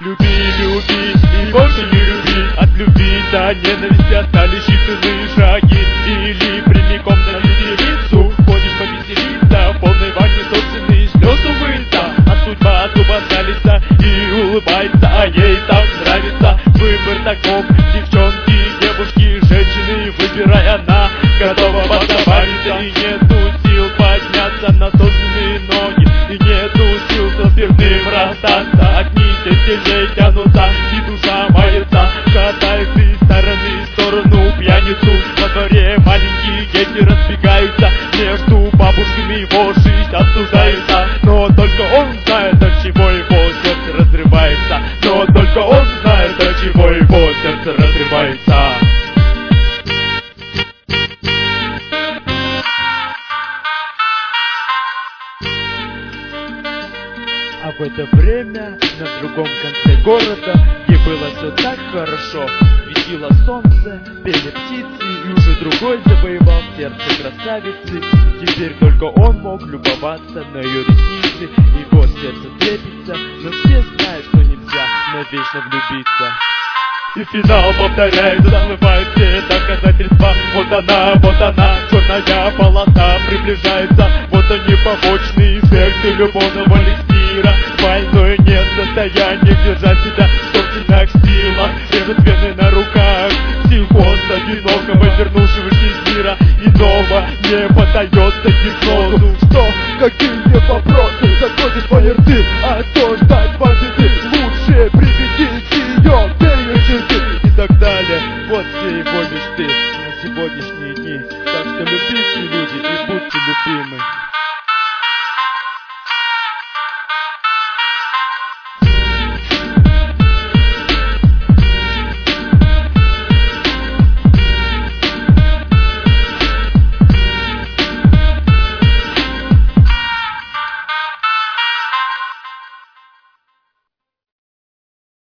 Люби и больше не люби. От любви до ненависти остались считанные шаги. Или прямиком на виселицу ходишь повеселиться, в полной ванне собственные слезы умыться. А судьба освобождается и улыбается, а ей так нравится. Выбор таков, девчонки, девушки, женщины, выбирай, она готова позабавиться. И нету сил подняться на собственные ноги, и нету сил со спиртным расстаться. Одни сильнее тянутся, и душа мается, катает из стороны в сторону пьяницу. На дворе маленькие дети разбегаются, между бабушками его жизнь обсуждается. Но только он знает, от чего его сердце разрывается. Но только он знает, от чего его сердце разрывается. А в это время на другом конце города, где было все так хорошо, светило солнце, пели птицы, и уже другой завоевал сердце красавицы. Теперь только он мог любоваться на ее ресницы, его сердце трепится, но все знают, что нельзя навечно влюбиться. И финал повторяется, всплывают все доказательства. Вот она, черная полоса приближается. Вот они, побочные эффекты любовного эликсира. Больной нет состояния держать себя в собственных силах. Режут вены на руках, психоз одинокого, вернувшегося из мира иного, не поддается гипнозу. Что? Какие вопросы? Закройте свои рты, а то ждать победы. Лучше приведите ее, где ее черты и так далее. Вот все его мечты.